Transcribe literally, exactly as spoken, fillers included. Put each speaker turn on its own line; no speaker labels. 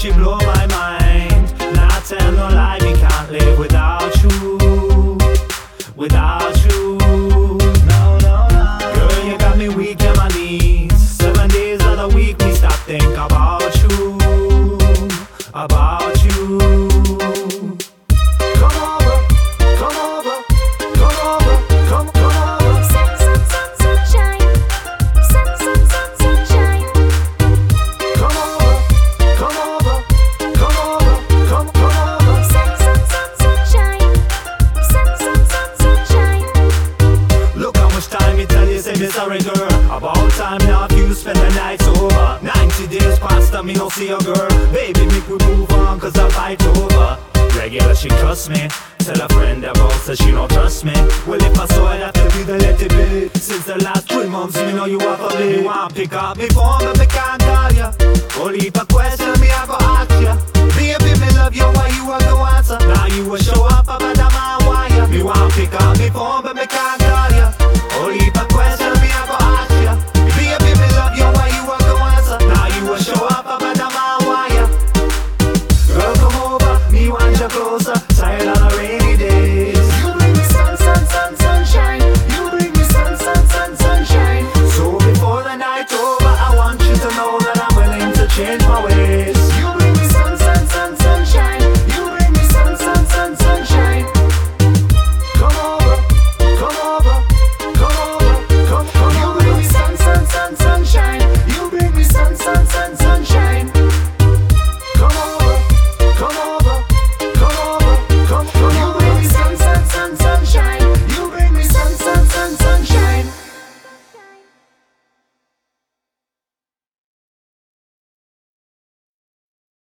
she blow my mind. Not tell no lie, we can't live without you, without you. No, no, no. Girl, you got me weak on my knees. Seven days of the week, me stop think about you, about you. Come over, come over, come over, come, come over.
Sun, sun, sun, sunshine. Sun, sun, sun, sunshine.
Come over, come over, come over, come, come over.
Sun, sun, sun, sunshine. Sun, sun, sun, sunshine.
Look how much time me tell you, say me sorry girl. About time now if you spend the night over. Ninety days past and me no see your girl. Baby make we move on cause I fight over. Regular she cuss me. Tell a friend about so she don't trust me. Well if I saw it have to be the let it be. Since the last three months me know you have a me. You want pick up me phone but me can't call ya.